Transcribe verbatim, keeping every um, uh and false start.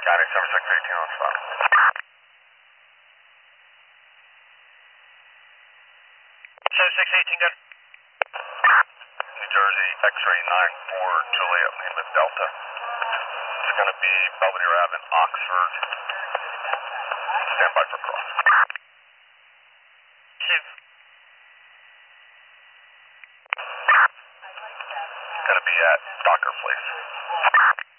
County seven six eighteen on spot. seven six eighteen, good. New Jersey X-ray nine four Juliet Lima Delta. It's going to be Belvedere Avenue, Oxford. Stand by for cross. Shiv. It's going to be at Docker Place.